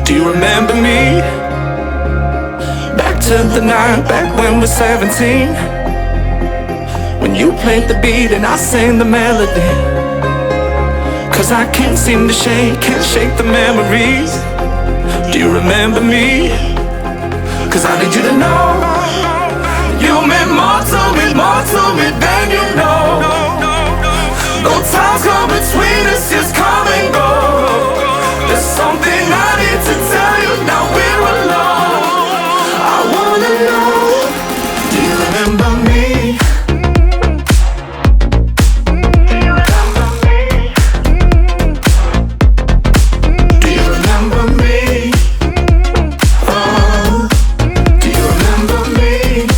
Do you remember me? Back to the night, back when we're 17, when you played the beat and I sang the melody. Cause I can't seem to shake, can't shake the memories. Do you remember me? Cause I need you to know you meant more to me than you know. Though times come between us, just come and go. There's something I need to tell you now we're alone. I wanna know, do you remember me? Do you remember me? Oh, do you remember me?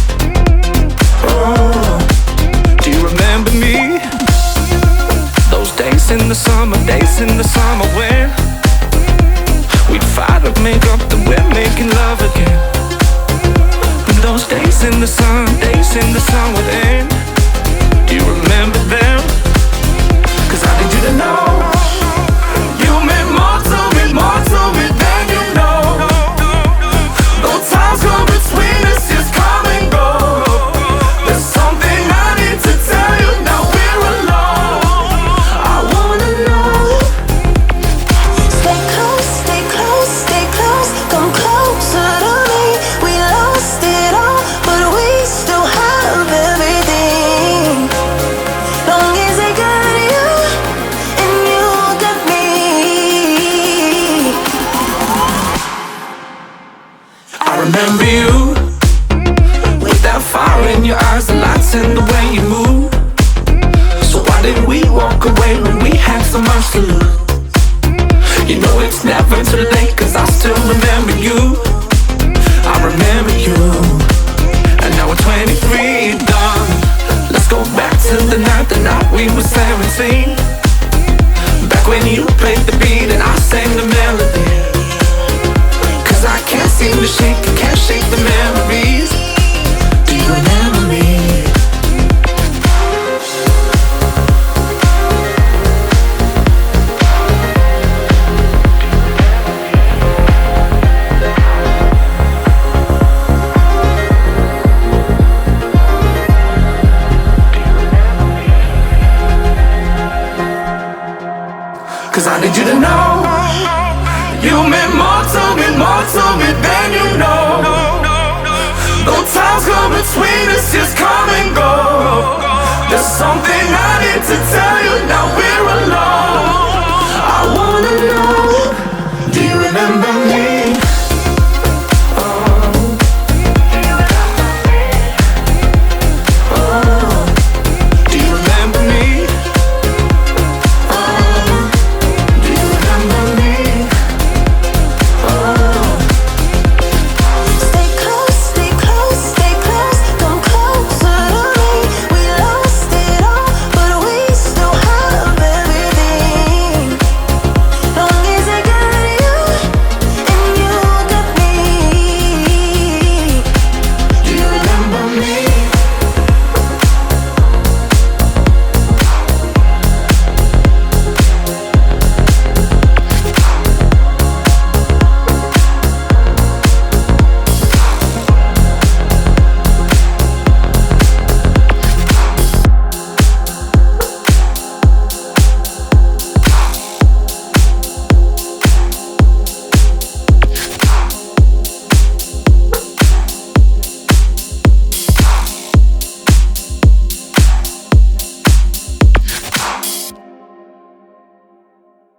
Oh, do you remember me? Those days in the summer when we'd fight to make up, then we're making love again. And those days in the sun would end. Do you remember them? Cause I need you to know you meant more to me than you know. Though times go between us, just come and go. There's something I need to tell you now we're alone. I wanna know. Stay close, stay close, stay close. Come closer to me. We lost it all, but we still have everything. Long as I got you and you got me. I remember you with that fire in your eyes, the lights in the way you move. So why did we walk away when we had so much to lose? You know it's never too late, cause I still remember you. I remember you. And now we're 23, done. Let's go back to the night we were 17. Back when you played the beat and I sang the melody. Cause I can't seem to shake, can't shake the memories. Do you remember me? Cause I need you to know you meant more to me than you know. Though times go between us, just come and go. There's something I need to tell you now we're alone.